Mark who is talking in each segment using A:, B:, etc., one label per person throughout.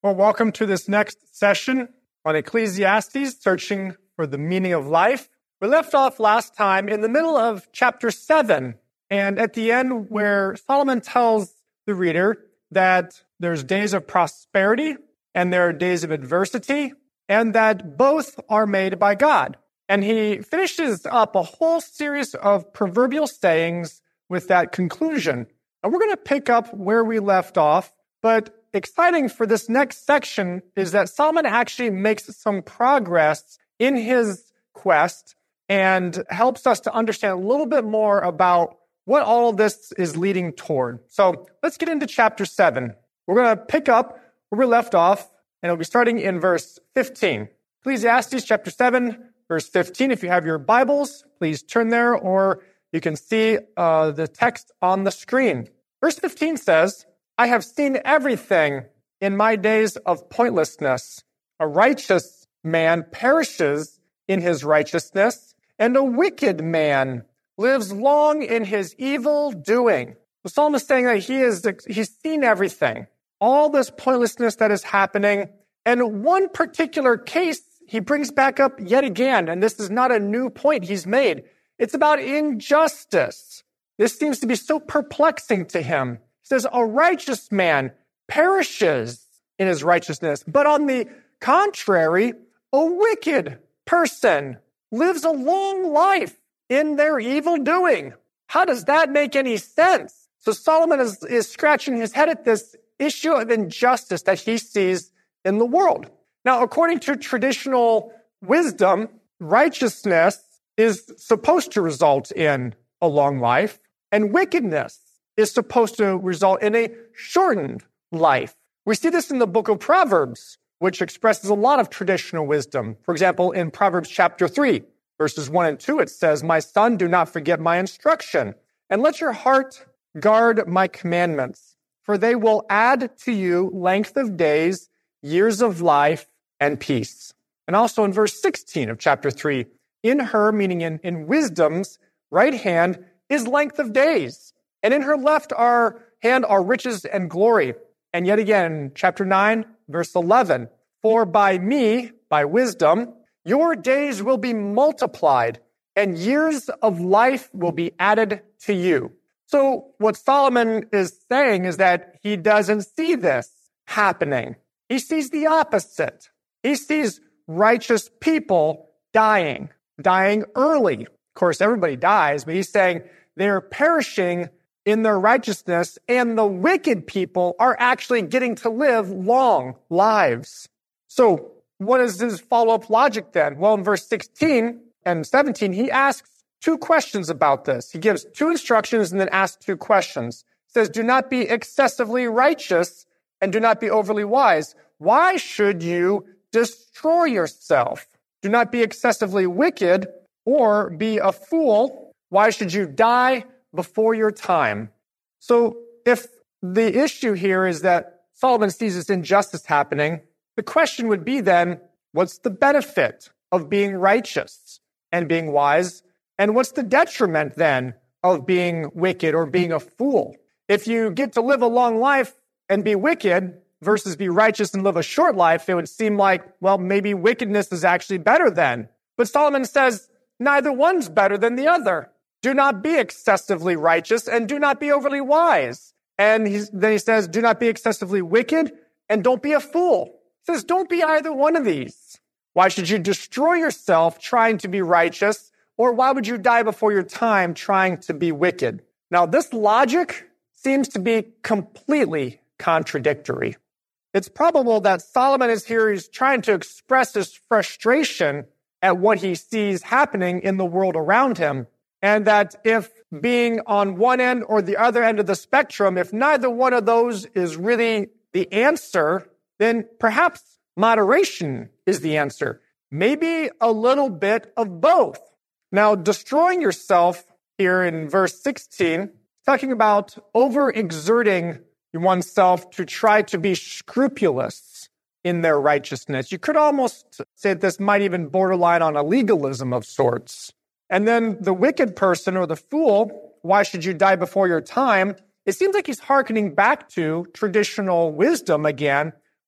A: Well, welcome to this next session on Ecclesiastes, searching for the meaning of life. We left off last time in the middle of chapter 7, and at the end where Solomon tells the reader that there's days of prosperity and there are days of adversity, and that both are made by God. And he finishes up a whole series of proverbial sayings with that conclusion. And we're going to pick up where we left off, but exciting for this next section is that Solomon actually makes some progress in his quest and helps us to understand a little bit more about what all of this is leading toward. So let's get into chapter 7. We're going to pick up where we left off, and it'll be starting in verse 15. Ecclesiastes chapter 7, verse 15. If you have your Bibles, please turn there, or you can see the text on the screen. Verse 15 says, I have seen everything in my days of pointlessness. A righteous man perishes in his righteousness, and a wicked man lives long in his evil doing. The psalmist is saying that he's seen everything, all this pointlessness that is happening. And one particular case he brings back up yet again, and this is not a new point he's made. It's about injustice. This seems to be so perplexing to him. He says, a righteous man perishes in his righteousness, but on the contrary, a wicked person lives a long life in their evil doing. How does that make any sense? So Solomon is scratching his head at this issue of injustice that he sees in the world. Now, according to traditional wisdom, righteousness is supposed to result in a long life, and wickedness is supposed to result in a shortened life. We see this in the book of Proverbs, which expresses a lot of traditional wisdom. For example, in Proverbs chapter 3, verses 1 and 2, it says, My son, do not forget my instruction, and let your heart guard my commandments, for they will add to you length of days, years of life, and peace. And also in verse 16 of chapter 3, in her, meaning in wisdom's right hand, is length of days, and in her left hand are riches and glory. And yet again, chapter 9, verse 11, for by me, by wisdom, your days will be multiplied, and years of life will be added to you. So what Solomon is saying is that he doesn't see this happening. He sees the opposite. He sees righteous people dying early. Of course, everybody dies, but he's saying they're perishing in their righteousness, and the wicked people are actually getting to live long lives. So what is his follow-up logic then? Well, in verse 16 and 17, he asks two questions about this. He gives two instructions and then asks two questions. He says, do not be excessively righteous and do not be overly wise. Why should you destroy yourself? Do not be excessively wicked or be a fool. Why should you die before your time? So if the issue here is that Solomon sees this injustice happening, the question would be then, what's the benefit of being righteous and being wise? And what's the detriment then of being wicked or being a fool? If you get to live a long life and be wicked versus be righteous and live a short life, it would seem like, well, maybe wickedness is actually better then. But Solomon says neither one's better than the other. Do not be excessively righteous and do not be overly wise. And then he says, do not be excessively wicked and don't be a fool. He says, don't be either one of these. Why should you destroy yourself trying to be righteous? Or why would you die before your time trying to be wicked? Now, this logic seems to be completely contradictory. It's probable that Solomon is here, he's trying to express his frustration at what he sees happening in the world around him. And that if being on one end or the other end of the spectrum, if neither one of those is really the answer, then perhaps moderation is the answer. Maybe a little bit of both. Now, destroying yourself here in verse 16, talking about overexerting oneself to try to be scrupulous in their righteousness. You could almost say that this might even borderline on a legalism of sorts. And then the wicked person or the fool, why should you die before your time? It seems like he's hearkening back to traditional wisdom again,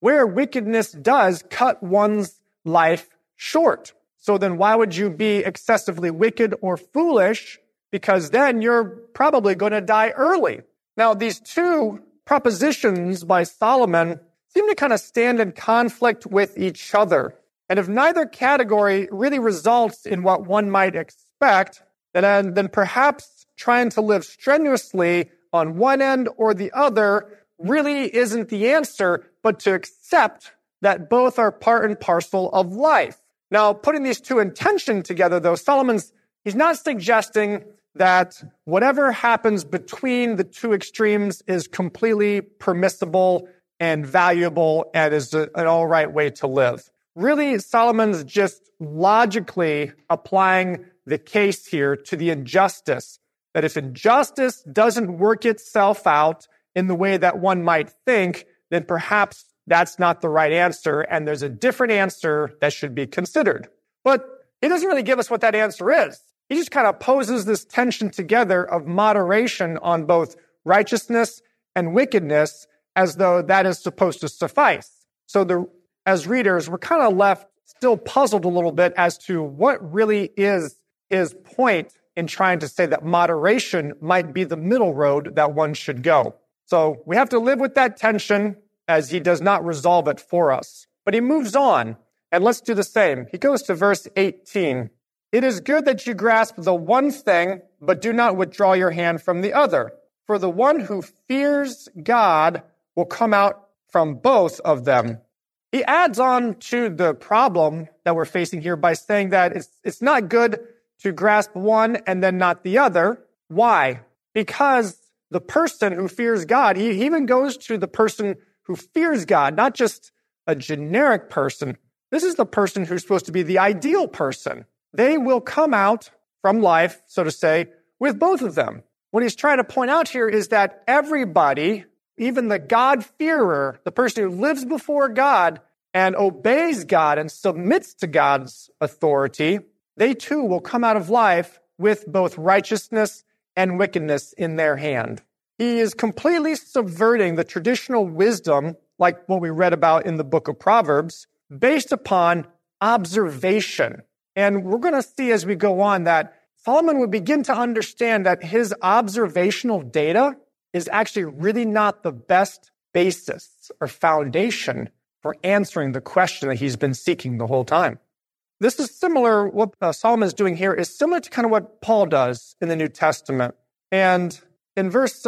A: where wickedness does cut one's life short. So then why would you be excessively wicked or foolish? Because then you're probably going to die early. Now, these two propositions by Solomon seem to kind of stand in conflict with each other. And if neither category really results in what one might expect, then perhaps trying to live strenuously on one end or the other really isn't the answer, but to accept that both are part and parcel of life. Now, putting these two in tension together, though, he's not suggesting that whatever happens between the two extremes is completely permissible and valuable and is an all right way to live. Really, Solomon's just logically applying the case here to the injustice, that if injustice doesn't work itself out in the way that one might think, then perhaps that's not the right answer, and there's a different answer that should be considered. But he doesn't really give us what that answer is. He just kind of poses this tension together of moderation on both righteousness and wickedness as though that is supposed to suffice. So as readers, we're kind of left still puzzled a little bit as to what really is his point in trying to say that moderation might be the middle road that one should go. So we have to live with that tension as he does not resolve it for us. But he moves on, and let's do the same. He goes to verse 18. It is good that you grasp the one thing, but do not withdraw your hand from the other. For the one who fears God will come out from both of them. He adds on to the problem that we're facing here by saying that it's not good to grasp one and then not the other. Why? Because the person who fears God, he even goes to the person who fears God, not just a generic person. This is the person who's supposed to be the ideal person. They will come out from life, so to say, with both of them. What he's trying to point out here is that everybody, even the God-fearer, the person who lives before God and obeys God and submits to God's authority, they too will come out of life with both righteousness and wickedness in their hand. He is completely subverting the traditional wisdom, like what we read about in the book of Proverbs, based upon observation. And we're going to see as we go on that Solomon would begin to understand that his observational data is actually really not the best basis or foundation for answering the question that he's been seeking the whole time. This is similar, what Solomon is doing here is similar to kind of what Paul does in the New Testament. And in verse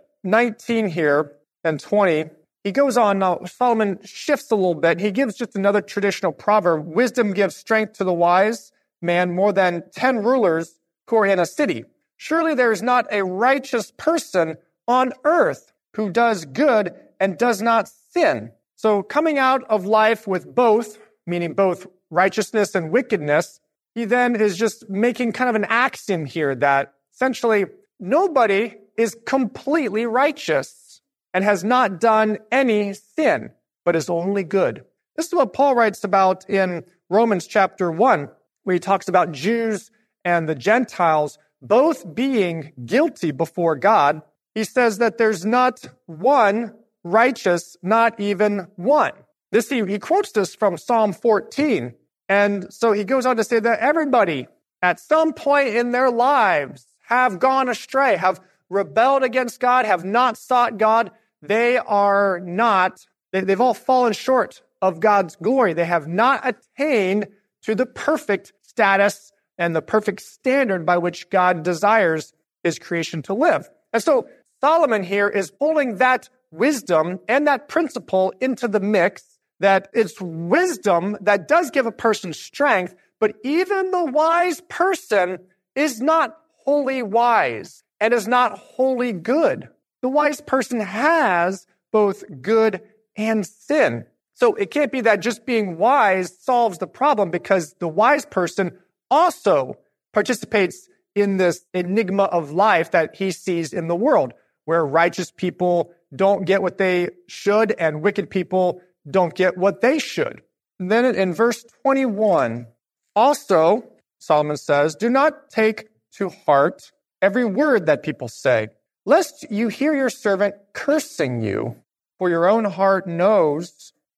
A: 19 here and 20, he goes on. Now, Solomon shifts a little bit. He gives just another traditional proverb. Wisdom gives strength to the wise man more than 10 rulers who are in a city. Surely there is not a righteous person on earth who does good and does not sin. So coming out of life with both, meaning both righteousness and wickedness, he then is just making kind of an axiom here that essentially nobody is completely righteous and has not done any sin, but is only good. This is what Paul writes about in Romans chapter 1, where he talks about Jews and the Gentiles both being guilty before God. He says that there's not one righteous, not even one. He quotes this from Psalm 14. And so he goes on to say that everybody at some point in their lives have gone astray, have rebelled against God, have not sought God. They've all fallen short of God's glory. They have not attained to the perfect status and the perfect standard by which God desires his creation to live. And so Solomon here is pulling that wisdom and that principle into the mix, that it's wisdom that does give a person strength, but even the wise person is not wholly wise and is not wholly good. The wise person has both good and sin. So it can't be that just being wise solves the problem, because the wise person also participates in this enigma of life that he sees in the world, where righteous people don't get what they should and wicked people don't get what they should. And then in verse 21, also, Solomon says, do not take to heart every word that people say, lest you hear your servant cursing you, for your own heart knows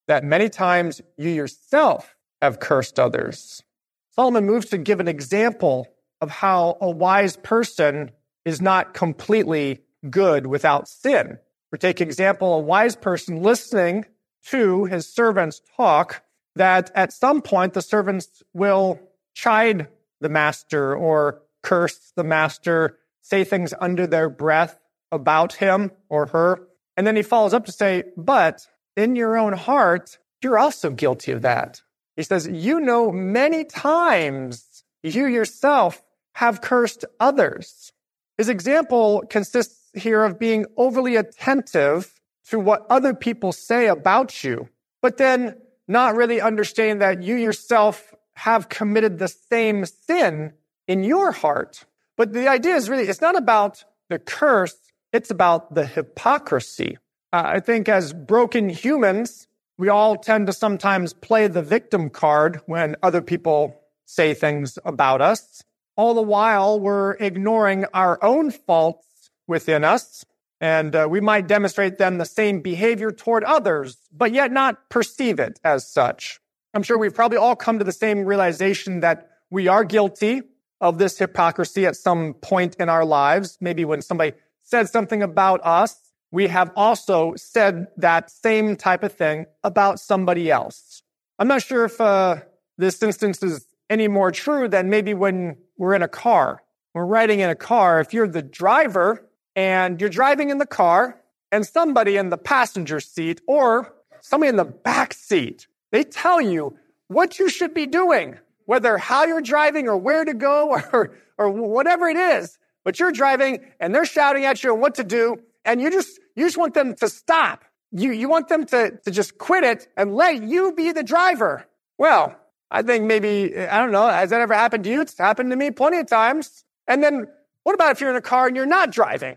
A: that many times you yourself have cursed others. Solomon moves to give an example of how a wise person is not completely good without sin. For take example, a wise person listening to his servants talk, that at some point the servants will chide the master or curse the master, say things under their breath about him or her. And then he follows up to say, but in your own heart, you're also guilty of that. He says, you know many times you yourself have cursed others. His example consists here of being overly attentive to what other people say about you, but then not really understanding that you yourself have committed the same sin in your heart. But the idea is really, it's not about the curse, it's about the hypocrisy. I think as broken humans, we all tend to sometimes play the victim card when other people say things about us. All the while, we're ignoring our own faults within us, and we might demonstrate them the same behavior toward others, but yet not perceive it as such. I'm sure we've probably all come to the same realization that we are guilty of this hypocrisy at some point in our lives. Maybe when somebody said something about us, we have also said that same type of thing about somebody else. I'm not sure if this instance is any more true than maybe when we're in a car. We're riding in a car. If you're the driver and you're driving in the car and somebody in the passenger seat or somebody in the back seat, they tell you what you should be doing, whether how you're driving or where to go or whatever it is. But you're driving and they're shouting at you on what to do. And you just want them to stop. You want them to just quit it and let you be the driver. Well, I think maybe, I don't know, has that ever happened to you? It's happened to me plenty of times. And then what about if you're in a car and you're not driving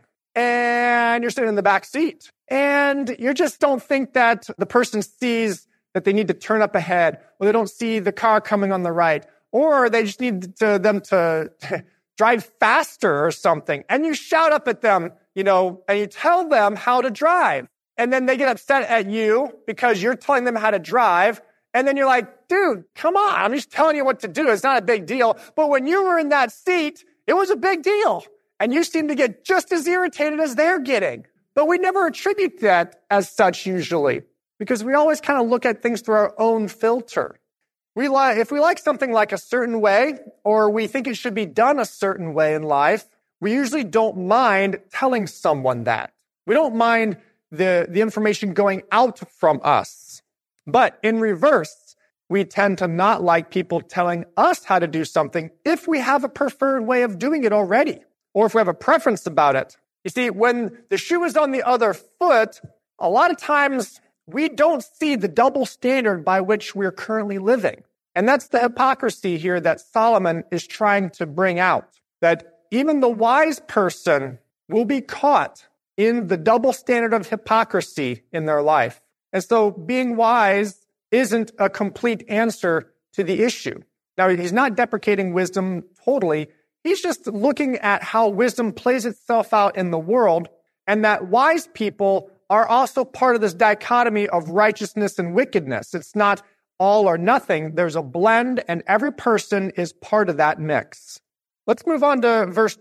A: and you're sitting in the back seat and you just don't think that the person sees that they need to turn up ahead, or they don't see the car coming on the right, or they just need them to drive faster or something. And you shout up at them, and you tell them how to drive. And then they get upset at you because you're telling them how to drive. And then you're like, dude, come on. I'm just telling you what to do. It's not a big deal. But when you were in that seat, it was a big deal. And you seem to get just as irritated as they're getting. But we never attribute that as such usually, because we always kind of look at things through our own filter. If we like something like a certain way, or we think it should be done a certain way in life, we usually don't mind telling someone that. We don't mind the information going out from us. But in reverse, we tend to not like people telling us how to do something if we have a preferred way of doing it already, or if we have a preference about it. You see, when the shoe is on the other foot, a lot of times we don't see the double standard by which we're currently living. And that's the hypocrisy here that Solomon is trying to bring out, that even the wise person will be caught in the double standard of hypocrisy in their life. And so being wise isn't a complete answer to the issue. Now, he's not deprecating wisdom totally. He's just looking at how wisdom plays itself out in the world, and that wise people are also part of this dichotomy of righteousness and wickedness. It's not all or nothing. There's a blend, and every person is part of that mix. Let's move on to verse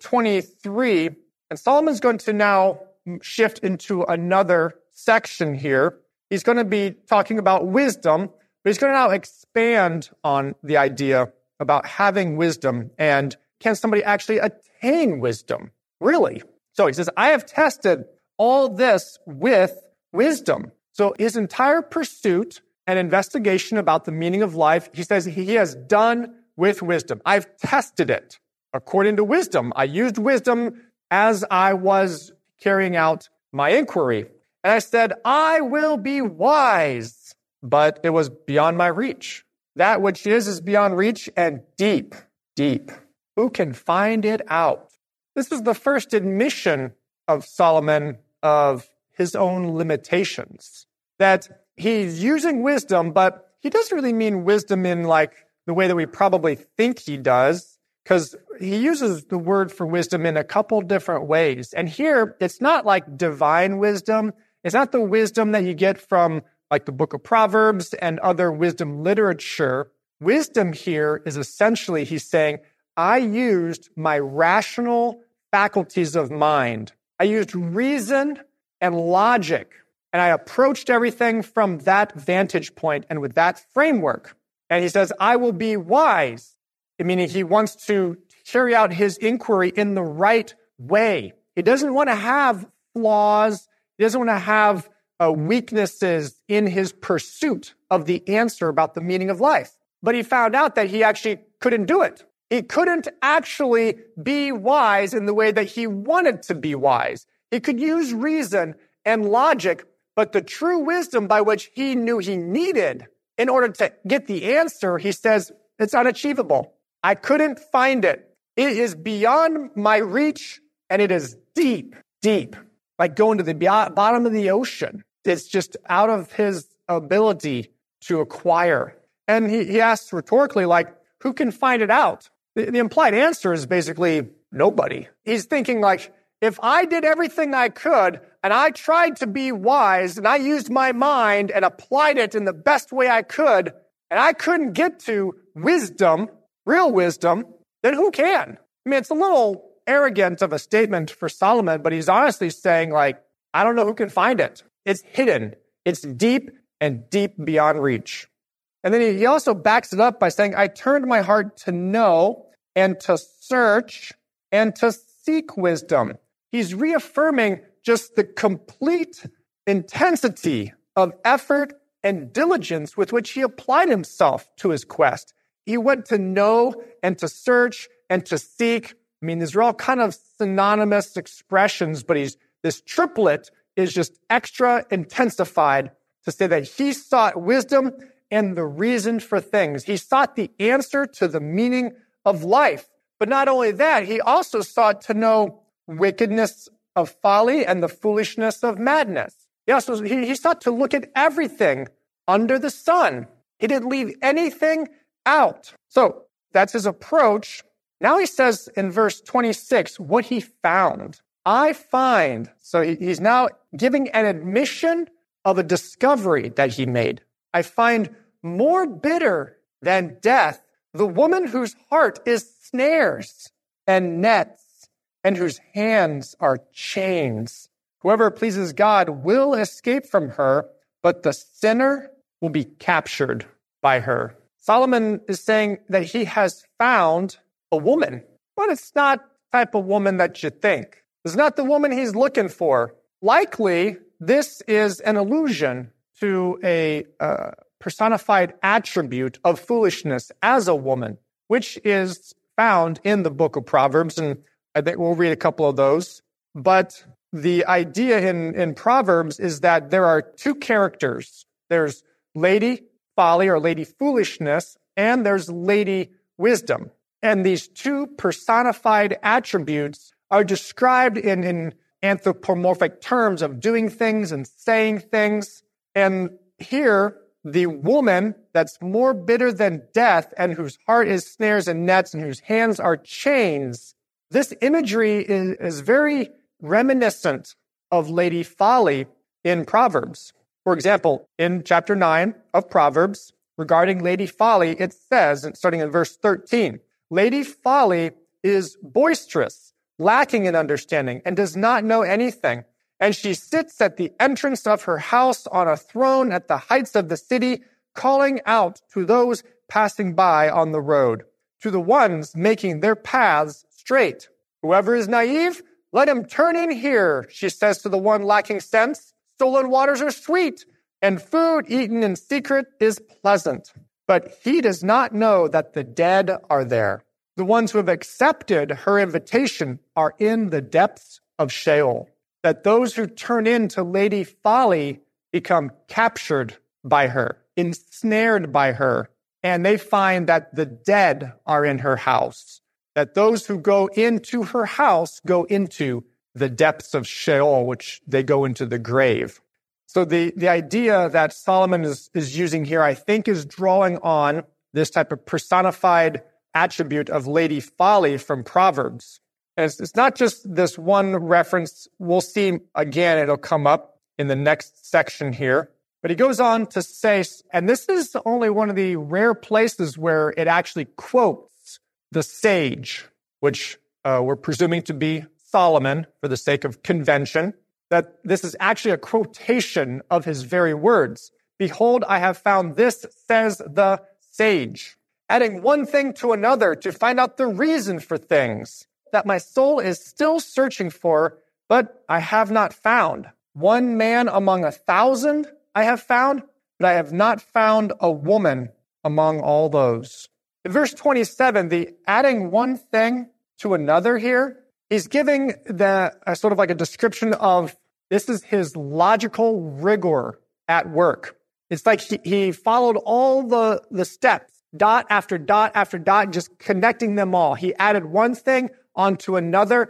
A: 23, and Solomon's going to now shift into another section here. He's going to be talking about wisdom, but he's going to now expand on the idea about having wisdom, and can somebody actually attain wisdom? Really? So he says, I have tested all this with wisdom. So his entire pursuit and investigation about the meaning of life, he says he has done with wisdom. I've tested it according to wisdom. I used wisdom as I was carrying out my inquiry. And I said, I will be wise, but it was beyond my reach. That which is beyond reach and deep, deep. Who can find it out? This is the first admission of Solomon of his own limitations, that he's using wisdom, but he doesn't really mean wisdom in like the way that we probably think he does, because he uses the word for wisdom in a couple different ways. And here, it's not like divine wisdom. It's not the wisdom that you get from like the book of Proverbs and other wisdom literature, wisdom here is essentially, he's saying, I used my rational faculties of mind. I used reason and logic, and I approached everything from that vantage point and with that framework. And he says, I will be wise, meaning he wants to carry out his inquiry in the right way. He doesn't want to have flaws. He doesn't want to have weaknesses in his pursuit of the answer about the meaning of life. But he found out that he actually couldn't do it. He couldn't actually be wise in the way that he wanted to be wise. He could use reason and logic, but the true wisdom by which he knew he needed in order to get the answer, he says, it's unachievable. I couldn't find it. It is beyond my reach, and it is deep, deep, like going to the bottom of the ocean. It's just out of his ability to acquire. And he asks rhetorically, like, who can find it out? The implied answer is basically nobody. He's thinking like, if I did everything I could, and I tried to be wise, and I used my mind and applied it in the best way I could, and I couldn't get to wisdom, real wisdom, then who can? I mean, it's a little arrogant of a statement for Solomon, but he's honestly saying, like, I don't know who can find it. It's hidden. It's deep and deep beyond reach. And then he also backs it up by saying, I turned my heart to know and to search and to seek wisdom. He's reaffirming just the complete intensity of effort and diligence with which he applied himself to his quest. He went to know and to search and to seek. I mean, these are all kind of synonymous expressions, but this triplet is just extra intensified to say that he sought wisdom and the reason for things. He sought the answer to the meaning of life. But not only that, he also sought to know wickedness of folly and the foolishness of madness. He sought to look at everything under the sun. He didn't leave anything out. So that's his approach. Now he says in verse 26 what he found. I find. So he's now giving an admission of a discovery that he made. I find more bitter than death the woman whose heart is snares and nets and whose hands are chains. Whoever pleases God will escape from her, but the sinner will be captured by her. Solomon is saying that he has found a woman, but it's not the type of woman that you think. It's not the woman he's looking for. Likely, this is an allusion to a personified attribute of foolishness as a woman, which is found in the book of Proverbs, and I think we'll read a couple of those. But the idea in Proverbs is that there are two characters. There's Lady Folly or Lady Foolishness, and there's Lady Wisdom. And these two personified attributes are described in anthropomorphic terms of doing things and saying things. And here, the woman that's more bitter than death and whose heart is snares and nets and whose hands are chains, this imagery is very reminiscent of Lady Folly in Proverbs. For example, in chapter 9 of Proverbs, regarding Lady Folly, it says, starting in verse 13, Lady Folly is boisterous, lacking in understanding, and does not know anything. And she sits at the entrance of her house on a throne at the heights of the city, calling out to those passing by on the road, to the ones making their paths straight. Whoever is naive, let him turn in here, she says to the one lacking sense. Stolen waters are sweet, and food eaten in secret is pleasant. But he does not know that the dead are there. The ones who have accepted her invitation are in the depths of Sheol. That those who turn in to Lady Folly become captured by her, ensnared by her, and they find that the dead are in her house. That those who go into her house go into the depths of Sheol, which they go into the grave. So the idea that Solomon is using here, I think, is drawing on this type of personified attribute of Lady Folly from Proverbs. And it's not just this one reference. We'll see again, it'll come up in the next section here. But he goes on to say, and this is only one of the rare places where it actually quotes the sage, which we're presuming to be Solomon for the sake of convention, that this is actually a quotation of his very words. Behold, I have found this, says the sage, adding one thing to another to find out the reason for things that my soul is still searching for, but I have not found. One man among 1,000 I have found, but I have not found a woman among all those. In verse 27, the adding one thing to another here, he's giving the sort of like a description of this is his logical rigor at work. It's like he followed all the steps, dot after dot after dot, just connecting them all. He added one thing onto another,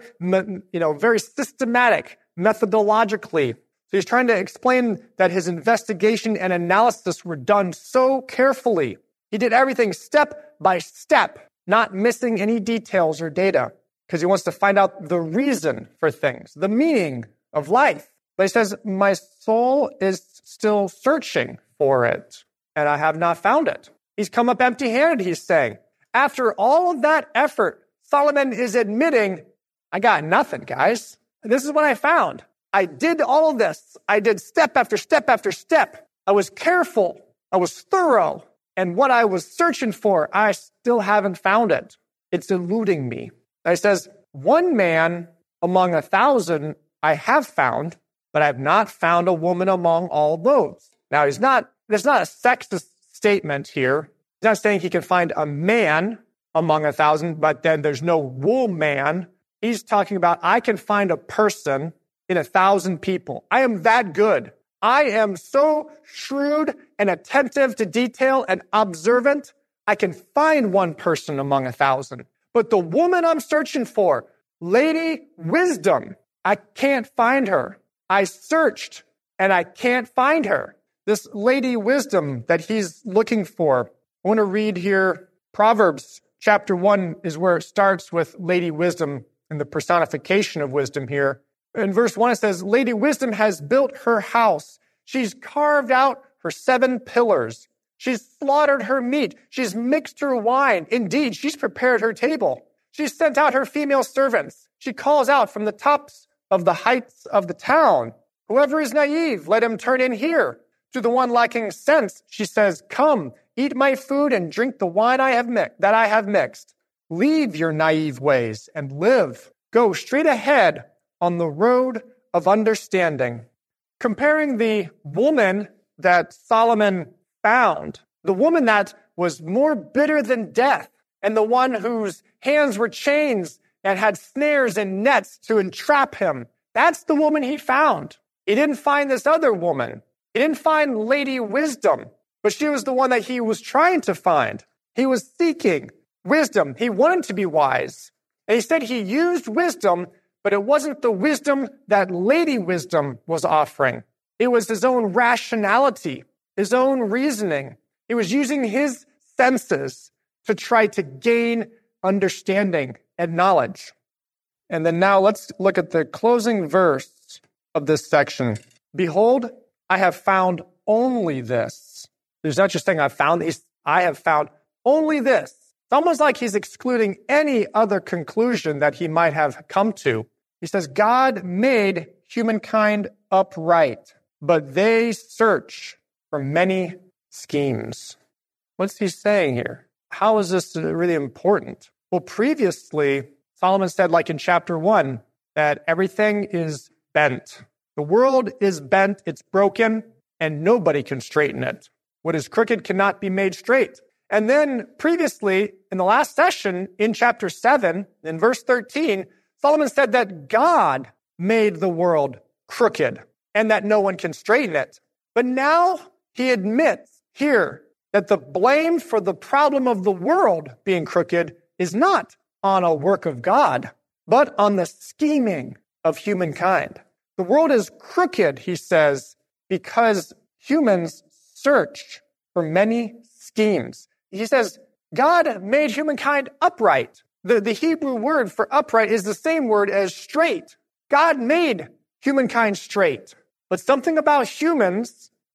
A: very systematic, methodologically. So he's trying to explain that his investigation and analysis were done so carefully. He did everything step by step, not missing any details or data, because he wants to find out the reason for things, the meaning of life. But he says, my soul is still searching for it, and I have not found it. He's come up empty-handed, he's saying. After all of that effort, Solomon is admitting, I got nothing, guys. This is what I found. I did all of this. I did step after step after step. I was careful. I was thorough. And what I was searching for, I still haven't found it. It's eluding me. And he says, one man among 1,000 I have found, but I have not found a woman among all those. Now, there's not a sexist statement here. He's not saying he can find a man among 1,000, but then there's no woman. He's talking about, I can find a person in 1,000 people. I am that good. I am so shrewd and attentive to detail and observant. I can find one person among 1,000. But the woman I'm searching for, Lady Wisdom, I can't find her. I searched and I can't find her. This Lady Wisdom that he's looking for. I want to read here, Proverbs chapter 1 is where it starts with Lady Wisdom and the personification of wisdom here. In verse 1, it says, Lady Wisdom has built her house. She's carved out her 7 pillars. She's slaughtered her meat. She's mixed her wine. Indeed, she's prepared her table. She's sent out her female servants. She calls out from the tops of the heights of the town. Whoever is naive, let him turn in here. To the one lacking sense, she says, come, eat my food and drink the wine that I have mixed. Leave your naive ways and live. Go straight ahead on the road of understanding. Comparing the woman that Solomon found, the woman that was more bitter than death, and the one whose hands were chains and had snares and nets to entrap him, that's the woman he found. He didn't find this other woman. He didn't find Lady Wisdom, but she was the one that he was trying to find. He was seeking wisdom. He wanted to be wise. And he said he used wisdom, but it wasn't the wisdom that Lady Wisdom was offering. It was his own rationality, his own reasoning. He was using his senses to try to gain understanding and knowledge. And then now let's look at the closing verse of this section. Behold, I have found only this. There's not just saying I have found only this. It's almost like he's excluding any other conclusion that he might have come to. He says, God made humankind upright, but they search for many schemes. What's he saying here? How is this really important? Well, previously, Solomon said, like in chapter 1, that everything is bent. The world is bent, it's broken, and nobody can straighten it. What is crooked cannot be made straight. And then previously, in the last session, in chapter 7, in verse 13, Solomon said that God made the world crooked and that no one can straighten it. But now he admits here that the blame for the problem of the world being crooked is not on a work of God, but on the scheming of humankind. The world is crooked, he says, because humans search for many schemes. He says, God made humankind upright. The Hebrew word for upright is the same word as straight. God made humankind straight. But something about humans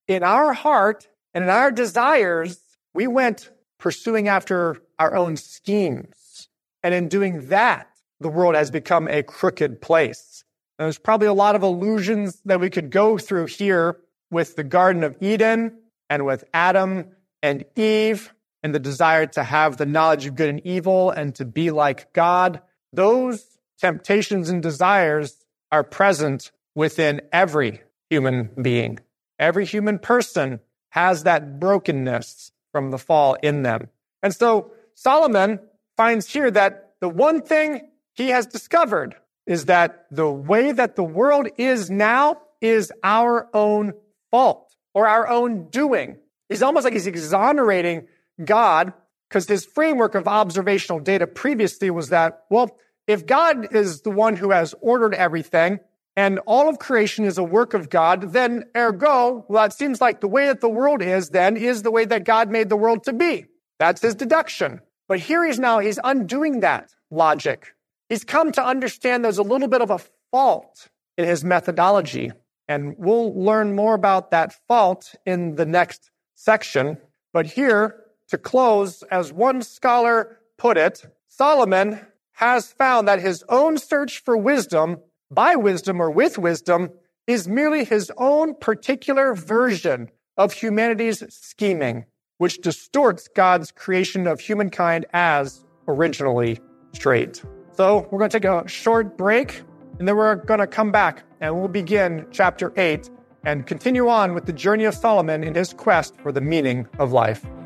A: in our heart and in our desires, we went pursuing after our own schemes. And in doing that, the world has become a crooked place. And there's probably a lot of allusions that we could go through here with the Garden of Eden and with Adam and Eve and the desire to have the knowledge of good and evil and to be like God. Those temptations and desires are present within every human being. Every human person has that brokenness from the fall in them. And so Solomon finds here that the one thing he has discovered is that the way that the world is now is our own fault or our own doing. He's almost like he's exonerating God because his framework of observational data previously was that, well, if God is the one who has ordered everything and all of creation is a work of God, then ergo, well, it seems like the way that the world is then is the way that God made the world to be. That's his deduction. But here he's undoing that logic. He's come to understand there's a little bit of a fault in his methodology. And we'll learn more about that fault in the next section. But here, to close, as one scholar put it, Solomon has found that his own search for wisdom, by wisdom or with wisdom, is merely his own particular version of humanity's scheming, which distorts God's creation of humankind as originally straight. So we're going to take a short break, and then we're going to come back, and we'll begin chapter 8 and continue on with the journey of Solomon in his quest for the meaning of life.